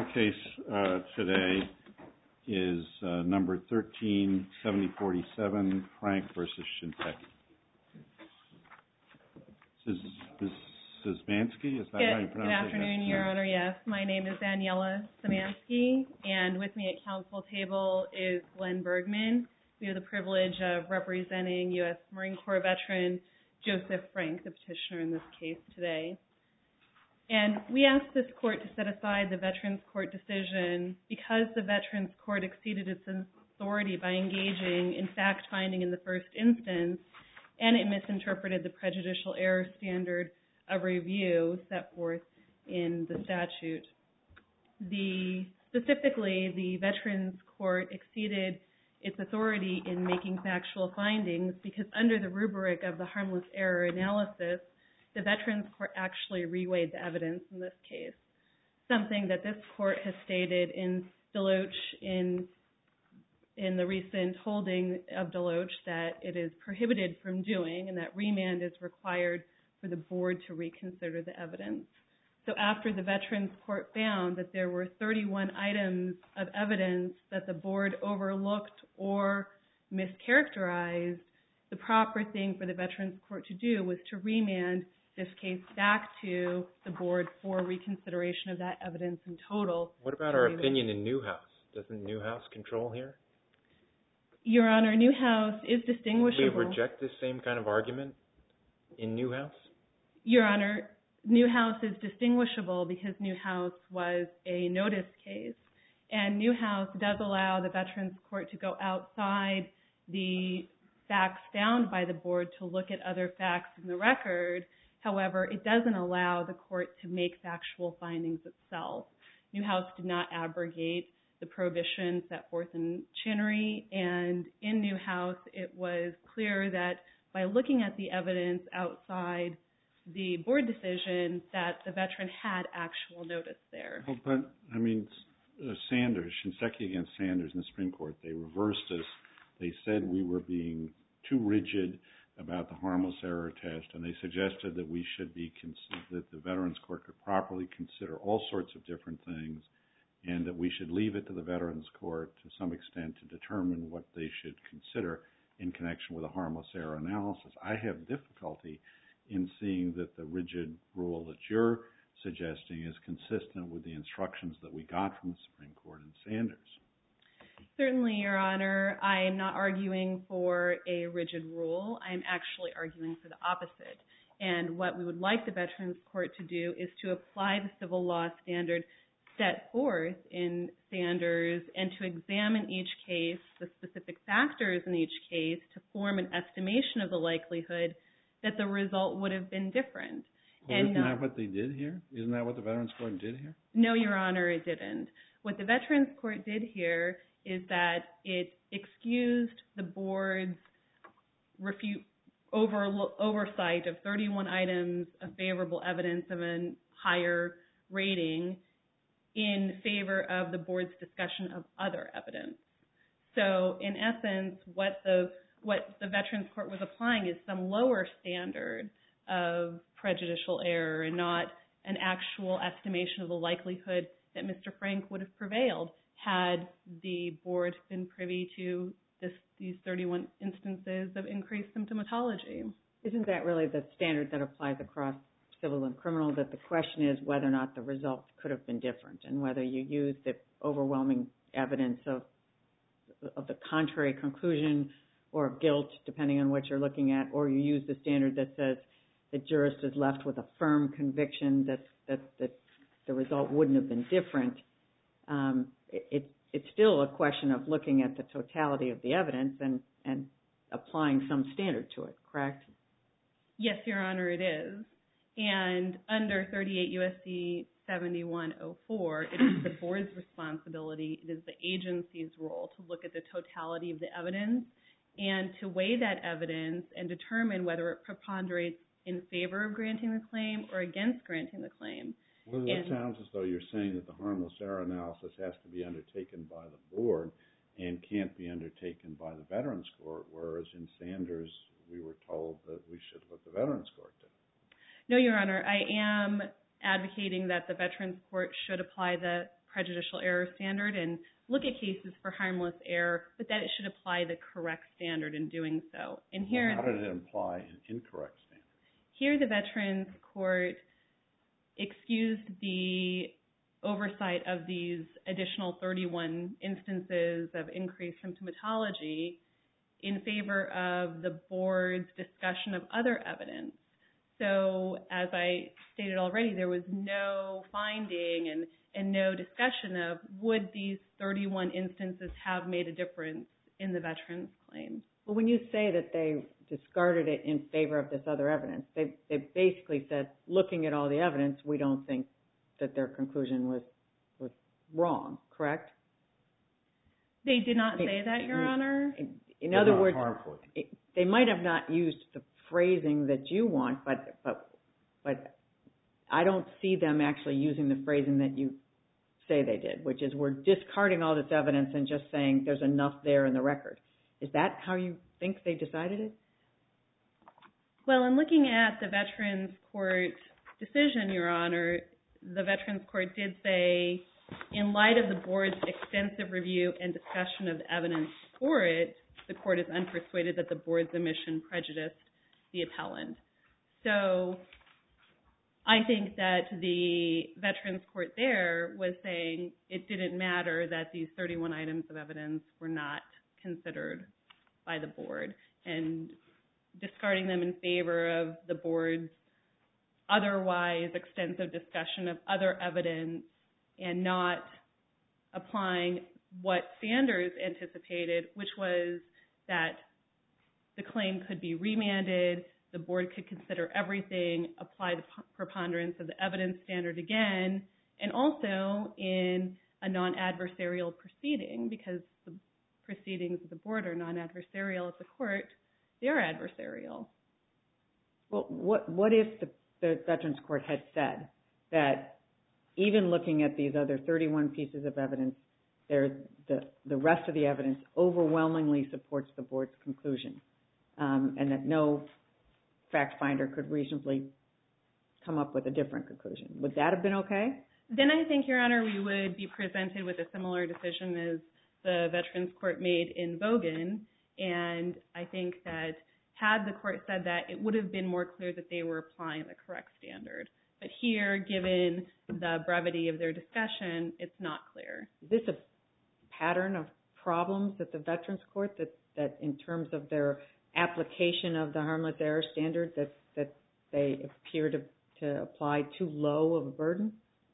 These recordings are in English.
Final case today is number 137047, Frank v. Shinseki. Szymanski, is that how you pronounce it? Good afternoon, Your Honor. Yes, my name is Daniela Szymanski, and with me at council table is Glenn Bergman. We have the privilege of representing U.S. Marine Corps veteran Joseph Frank, the petitioner in this case today. And we asked this court to set aside the Veterans Court decision because the Veterans Court exceeded its authority by engaging in fact-finding in the first instance, and it misinterpreted the prejudicial error standard of review set forth in the statute. Specifically, the Veterans Court exceeded its authority in making factual findings because under the rubric of the harmless error analysis, the Veterans Court actually reweighed the evidence in this case, something that this court has stated in Deloach in the recent holding of Deloach that it is prohibited from doing and that remand is required for the board to reconsider the evidence. So after the Veterans Court found that there were 31 items of evidence that the board overlooked or mischaracterized, the proper thing for the Veterans Court to do was to remand this case back to the board for reconsideration of that evidence in total. What about our opinion in Newhouse? Doesn't Newhouse control here? Your Honor, Newhouse is distinguishable. Do we reject this same kind of argument in Newhouse? Your Honor, Newhouse is distinguishable because Newhouse was a notice case, and Newhouse does allow the Veterans Court to go outside the facts found by the board to look at other facts in the record. However, it doesn't allow the court to make factual findings itself. Newhouse did not abrogate the prohibition set forth in Chinnery, and in Newhouse it was clear that by looking at the evidence outside the board decision that the veteran had actual notice there. Well, but, I mean, Sanders, Shinseki against Sanders in the Supreme Court, they reversed us. They said we were being too rigid about the harmless error test, and they suggested that we should be, that the Veterans Court could properly consider all sorts of different things, and that we should leave it to the Veterans Court to some extent to determine what they should consider in connection with a harmless error analysis. I have difficulty in seeing that the rigid rule that you're suggesting is consistent with the instructions that we got from the Supreme Court in Sanders. Certainly, Your Honor, I am not arguing for a rigid rule. I am actually arguing for the opposite. And what we would like the Veterans Court to do is to apply the civil law standard set forth in Sanders and to examine each case, the specific factors in each case, to form an estimation of the likelihood that the result would have been different. Well, isn't that what they did here? Isn't that what the Veterans Court did here? No, Your Honor, it didn't. What the Veterans Court did here is that it excused the board's oversight of 31 items of favorable evidence of a higher rating in favor of the board's discussion of other evidence. So, in essence, what the Veterans Court was applying is some lower standard of prejudicial error and not an actual estimation of the likelihood that Mr. Frank would have prevailed had the board been privy to these 31 instances of increased symptomatology. Isn't that really the standard that applies across civil and criminal, that the question is whether or not the results could have been different and whether you use the overwhelming evidence of the contrary conclusion or guilt, depending on what you're looking at, or you use the standard that says the jurist is left with a firm conviction that the result wouldn't have been different. It's still a question of looking at the totality of the evidence and applying some standard to it, correct? Yes, Your Honor, it is. And under 38 U.S.C. 7104, it is the board's responsibility, it is the agency's role to look at the totality of the evidence and to weigh that evidence and determine whether it preponderates in favor of granting the claim or against granting the claim. Well, that sounds as though you're saying that the harmless error analysis has to be undertaken by the board and can't be undertaken by the Veterans Court, whereas in Sanders we were told that we should let the Veterans Court do it. No, Your Honor, I am advocating that the Veterans Court should apply the prejudicial error standard and look at cases for harmless error, but that it should apply the correct standard in doing so. And here, how did it imply an incorrect standard? Here, the Veterans Court excused the oversight of these additional 31 instances of increased symptomatology in favor of the board's discussion of other evidence. So, as I stated already, there was no finding and no discussion of would these 31 instances have made a difference in the veteran's claim. Well, when you say that they discarded it in favor of this other evidence, they basically said, looking at all the evidence, we don't think that their conclusion was wrong, correct? They did not say that, Your Honor. In other words, they might have not used the phrasing that you want, but I don't see them actually using the phrasing that you say they did, which is we're discarding all this evidence and just saying there's enough there in the record. Is that how you think they decided it? Well, in looking at the Veterans Court decision, Your Honor, the Veterans Court did say, in light of the board's extensive review and discussion of the evidence for it, the court is unpersuaded that the board's omission prejudiced the appellant. So I think that the Veterans Court there was saying it didn't matter that these 31 items of evidence were not considered by the board, and discarding them in favor of the board's otherwise extensive discussion of other evidence and not applying what Sanders anticipated, which was that the claim could be remanded, the board could consider everything, apply the preponderance of the evidence standard again, and also in a non-adversarial proceeding, because the proceedings of the board are non-adversarial at the court, they are adversarial. Well, what if the Veterans Court had said that even looking at these other 31 pieces of evidence, the rest of the evidence overwhelmingly supports the board's conclusion, and that no fact finder could reasonably come up with a different conclusion? Would that have been okay? Then I think, Your Honor, we would be presented with a similar decision as the Veterans Court made in Bogan, and I think that had the court said that, it would have been more clear that they were applying the correct standard. But here, given the brevity of their discussion, it's not clear. Is this a pattern of problems at the Veterans Court, that in terms of their application of the harmless error standard, that they appear to apply too low of a burden?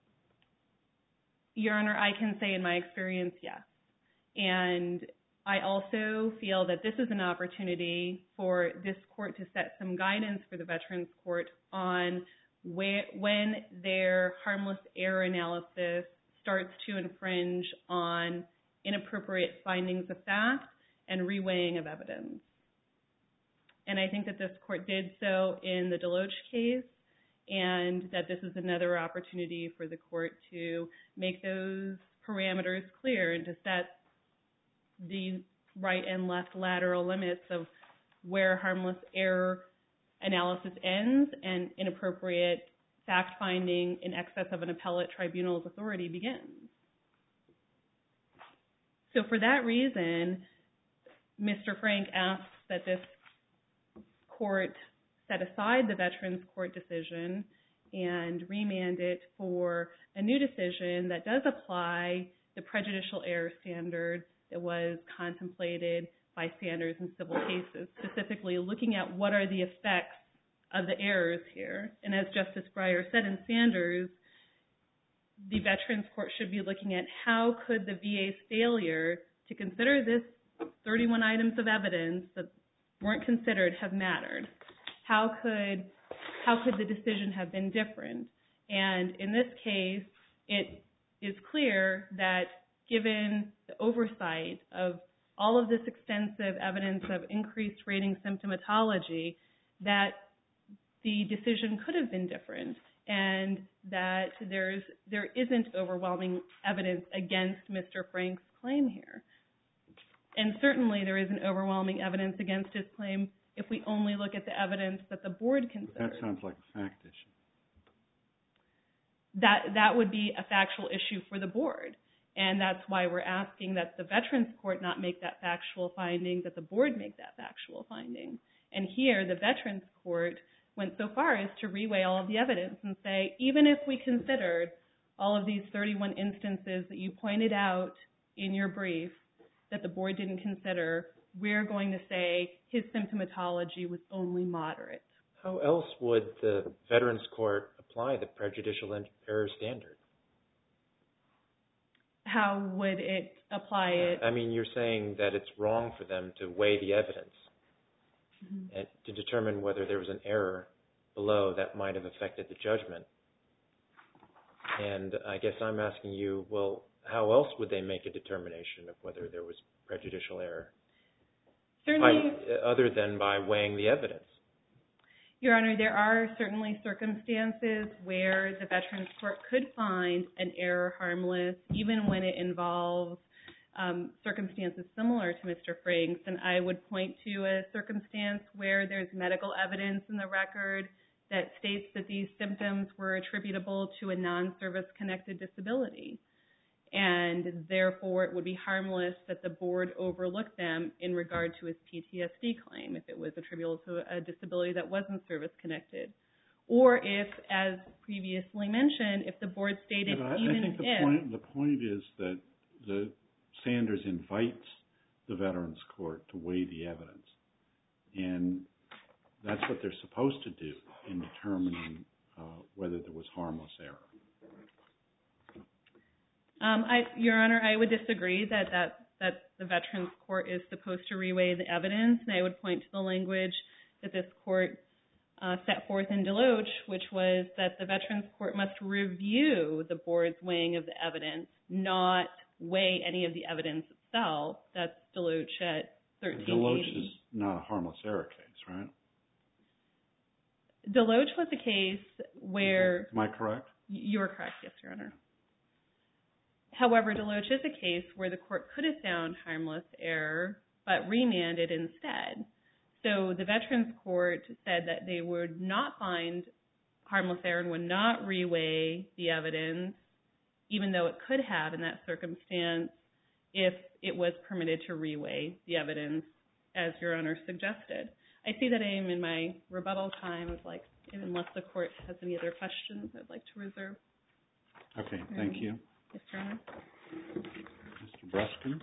Your Honor, I can say in my experience, yes. And I also feel that this is an opportunity for this court to set some guidance for the Veterans Court on when their harmless error analysis starts to infringe on inappropriate findings of fact and reweighing of evidence. And I think that this court did so in the Deloach case, and that this is another opportunity for the court to make those parameters clear and to set the right and left lateral limits of where harmless error analysis ends and inappropriate fact-finding in excess of an appellate tribunal's authority begins. So for that reason, Mr. Frank asks that this court set aside the Veterans Court decision and remand it for a new decision that does apply the prejudicial error standard that was contemplated by Sanders in civil cases, specifically looking at what are the effects of the errors here. And as Justice Breyer said in Sanders, the Veterans Court should be looking at how could the VA's failure to consider this 31 items of evidence that weren't considered have mattered. How could the decision have been different? And in this case, it is clear that given the oversight of all of this extensive evidence of increased rating symptomatology, that the decision could have been different, and that there isn't overwhelming evidence against Mr. Frank's claim here. And certainly there isn't overwhelming evidence against his claim if we only look at the evidence that the board considered. That sounds like a fact issue. that would be a factual issue for the board. And that's why we're asking that the Veterans Court not make that factual finding, that the board make that factual finding. And here, the Veterans Court went so far as to reweigh all of the evidence and say, even if we considered all of these 31 instances that you pointed out in your brief that the board didn't consider, we're going to say his symptomatology was only moderate. How else would the Veterans Court apply the prejudicial error standard? How would it apply it? I mean, you're saying that it's wrong for them to weigh the evidence and to determine whether there was an error below that might have affected the judgment. And I guess I'm asking you, well, how else would they make a determination of whether there was prejudicial error? Certainly, other than by weighing the evidence. Your Honor, there are certainly circumstances where the Veterans Court could find an error harmless, even when it involves circumstances similar to Mr. Frank's. And I would point to a circumstance where there's medical evidence in the record that states that these symptoms were attributable to a non-service-connected disability. And therefore, it would be harmless that the board overlooked them in regard to his PTSD claim if it was attributable to a disability that wasn't service-connected. Or if, as previously mentioned, if the board stated I think the point is that the Sanders invites the Veterans Court to weigh the evidence. And that's what they're supposed to do in determining whether there was harmless error. Your Honor, I would disagree that the Veterans Court is supposed to reweigh the evidence, and I would point to the language that this court set forth in Deloach, which was that the Veterans Court must review the board's weighing of the evidence, not weigh any of the evidence itself. That's Deloach at 1380. Deloach is not a harmless error case, right? Deloach was a case where... Am I correct? You're correct, yes, Your Honor. However, Deloach is a case where the court could have found harmless error, but remanded instead. So the Veterans Court said that they would not find harmless error and would not reweigh the evidence, even though it could have in that circumstance if it was permitted to reweigh the evidence, as Your Honor suggested. I see that I am in my rebuttal time. Unless the court has any other questions, I'd like to reserve. Okay, thank you. Yes, Your Honor. Mr. Bruskin.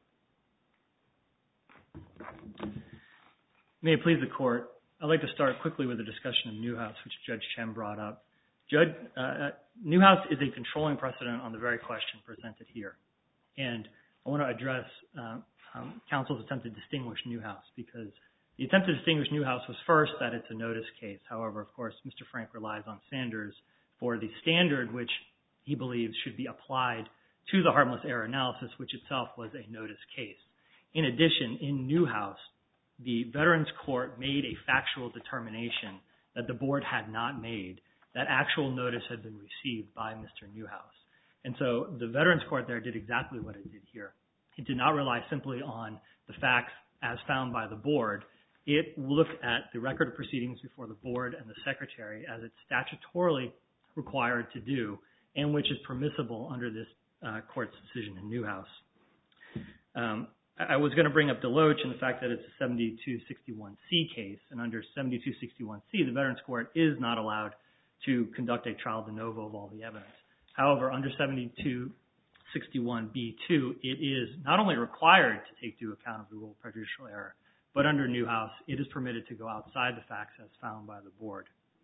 May it please the Court, I'd like to start quickly with a discussion of Newhouse, which Judge Chen brought up. Newhouse is a controlling precedent on the very question presented here. And I want to address counsel's attempt to distinguish Newhouse, because the attempt to distinguish Newhouse was first that it's a notice case. However, of course, Mr. Frank relies on Sanders for the standard which he believes should be applied to the harmless error analysis, which itself was a notice case. In addition, in Newhouse, the Veterans Court made a factual determination that the board had not made, that actual notice had been received by Mr. Newhouse. And so the Veterans Court there did exactly what it did here. It did not rely simply on the facts as found by the board. It looked at the record of proceedings before the board and the secretary as it's statutorily required to do, and which is permissible under this court's decision in Newhouse. I was going to bring up Deloach and the fact that it's a 7261C case, and under 7261C, the Veterans Court is not allowed to conduct a trial de novo of all the evidence. However, under 7261B2, it is not only required to take into account of the rule of prejudicial error, but under Newhouse, it is permitted to go outside the facts as found by the board.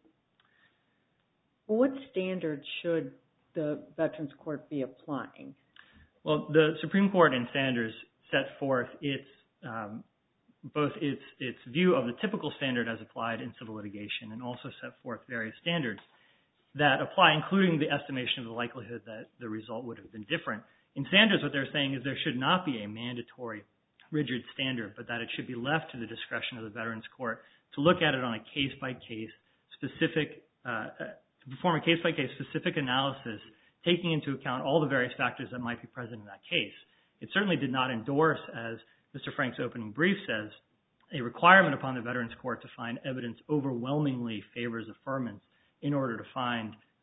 What standard should the Veterans Court be applying? Well, the Supreme Court in Sanders set forth both its view of the typical standard as applied in civil litigation, and also set forth various standards that apply, including the estimation of the likelihood that the result would have been different. In Sanders, what they're saying is there should not be a mandatory rigid standard, but that it should be left to the discretion of the Veterans Court to look at it on a case-by-case specific, perform a case-by-case specific analysis, taking into account all the various factors that might be present in that case. It certainly did not endorse, as Mr. Frank's opening brief says, a requirement upon the Veterans Court to find evidence overwhelmingly favors affirmance in order to find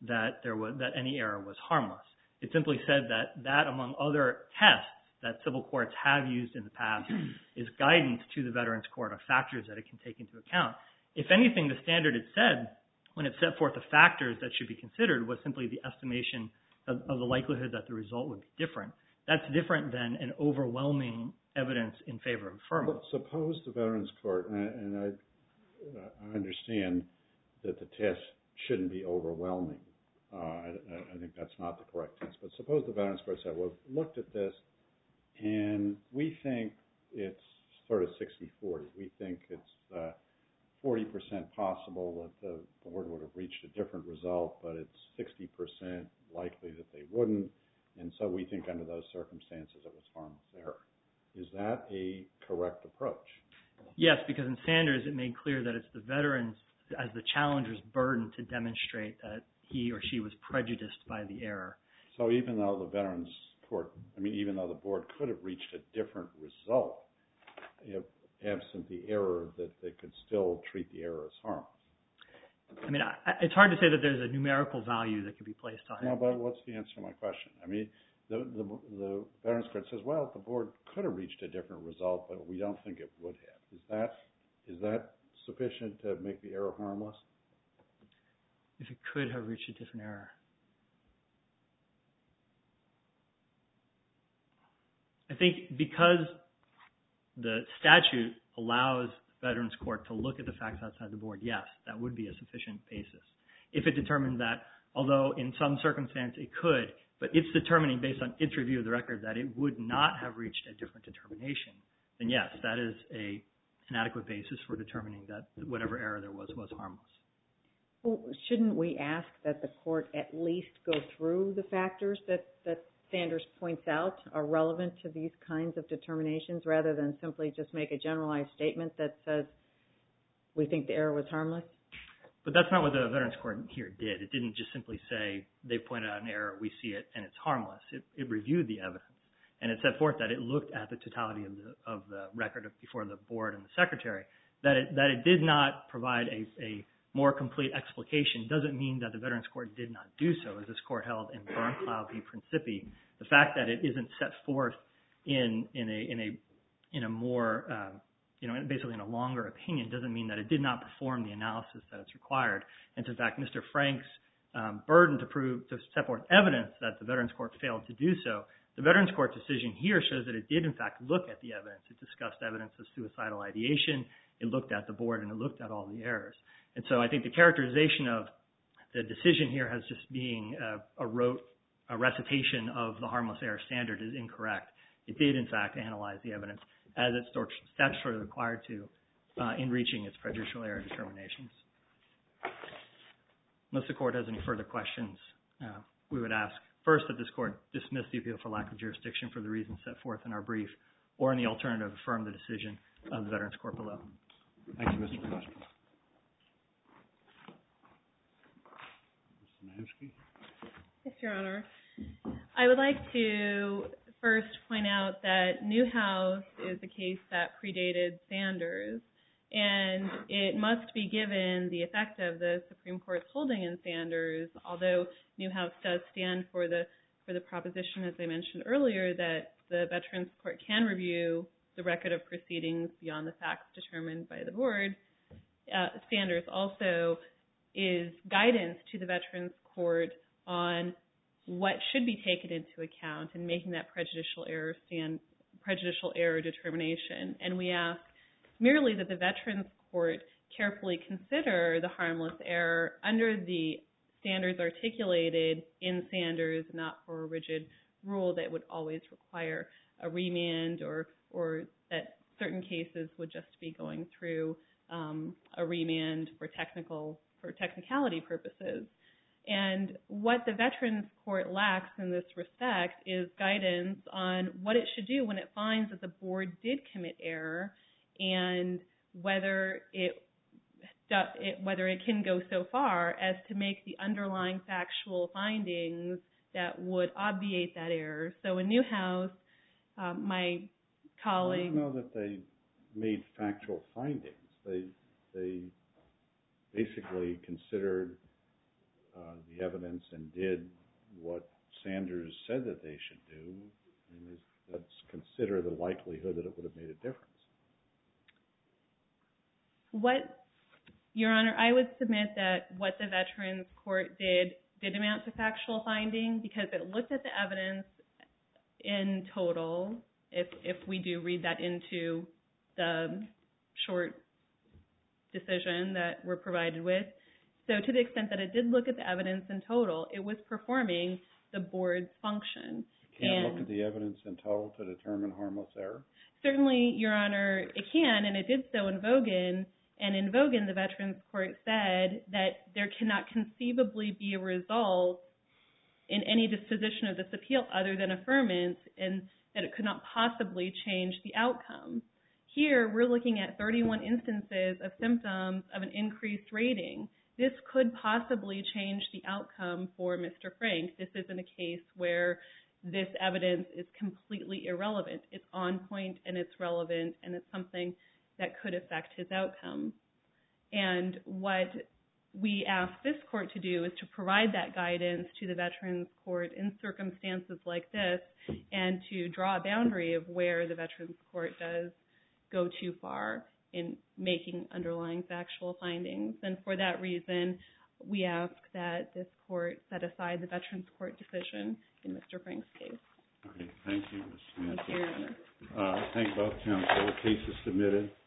that any error was harmless. It simply said that among other tests that civil courts have used in the past is guidance to the Veterans Court of factors that it can take into account. If anything, the standard it said when it set forth the factors that should be considered was simply the estimation of the likelihood that the result would be different. That's different than an overwhelming evidence in favor of affirmance. But suppose the Veterans Court, and I understand that the test shouldn't be overwhelming. I think that's not the correct test. But suppose the Veterans Court said, well, looked at this, and we think it's sort of 60-40. We think it's 40% possible that the board would have reached a different result, but it's 60% likely that they wouldn't, and so we think under those circumstances it was harmless error. Is that a correct approach? Yes, because in Sanders it made clear that it's the veterans as the challenger's burden to demonstrate that he or she was prejudiced by the error. So even though the Veterans Court, even though the board could have reached a different result, absent the error, that they could still treat the error as harmless. It's hard to say that there's a numerical value that could be placed on it. No, but what's the answer to my question? The Veterans Court says, well, the board could have reached a different result, but we don't think it would have. Is that sufficient to make the error harmless? If it could have reached a different error. I think because the statute allows the Veterans Court to look at the facts outside the board, yes, that would be a sufficient basis. If it determined that, although in some circumstance it could, but it's determining based on its review of the record that it would not have reached a different determination, then yes, that is an adequate basis for determining that whatever error there was harmless. Well, shouldn't we ask that the court at least go through the factors that Sanders points out are relevant to these kinds of determinations rather than simply just make a generalized statement that says we think the error was harmless? But that's not what the Veterans Court here did. It didn't just simply say they pointed out an error, we see it, and it's harmless. It reviewed the evidence, and it set forth that it looked at the totality of the record before the board and the secretary. That it did not provide a more complete explication doesn't mean that the Veterans Court did not do so, as this court held in Bernclau v. Principi. The fact that it isn't set forth in a more basically in a longer opinion doesn't mean that it did not perform the analysis that it's required. And in fact, Mr. Frank's burden to set forth evidence that the Veterans Court failed to do so, the Veterans Court decision here shows that it did in fact look at the evidence. It discussed evidence of suicidal ideation. It looked at the board and it looked at all the errors. And so I think the characterization of the decision here as just being a recitation of the harmless error standard is incorrect. It did in fact analyze the evidence as it's statutorily required to in reaching its prejudicial error determinations. Unless the court has any further questions, we would ask first that this court dismiss the appeal for lack of jurisdiction for the reasons set forth in our brief, or in the alternative, affirm the decision of the Veterans Court below. Thank you, Mr. Costa. Mr. Mansky? Yes, Your Honor. I would like to first point out that Newhouse is a case that predated Sanders, and it must be given the effect of the Supreme Court's holding in Sanders, although Newhouse does stand for the proposition, as I mentioned earlier, that the Veterans Court can review the record of proceedings beyond the facts determined by the board. Sanders also is guidance to the Veterans Court on what should be taken into account in making that prejudicial error determination. And we ask merely that the Veterans Court carefully consider the harmless error under the standards articulated in Sanders, not for a rigid rule that would always require a remand or that certain cases would just be going through a remand for technicality purposes. And what the Veterans Court lacks in this respect is guidance on what it should do when it finds that the board did commit error, and whether it can go so far as to make the underlying factual findings that would obviate that error. So in Newhouse, my colleague... I don't know that they made factual findings. They basically considered the evidence and did what Sanders said that they should do, let's consider the likelihood that it would have made a difference. Your Honor, I would submit that what the Veterans Court did amount to factual finding because it looked at the evidence in total, if we do read that into the short decision that we're provided with. So to the extent that it did look at the evidence in total, it was performing the board's function. You can't look at the evidence in total to determine harmless error? Certainly, Your Honor, it can, and it did so in Vogan. And in Vogan, the Veterans Court said that there cannot conceivably be a result in any disposition of this appeal other than affirmance, and that it could not possibly change the outcome. Here, we're looking at 31 instances of symptoms of an increased rating. This could possibly change the outcome for Mr. Frank. This isn't a case where this evidence is completely irrelevant. It's on point and it's relevant, and it's something that could affect his outcome. And what we ask this court to do is to provide that guidance to the Veterans Court in circumstances like this and to draw a boundary of where the Veterans Court does go too far in making underlying factual findings. And for that reason, we ask that this court set aside the Veterans Court decision in Mr. Frank's case. Okay, thank you, Ms. Smith. Thank you, Your Honor. Thank both counsel. The case is submitted.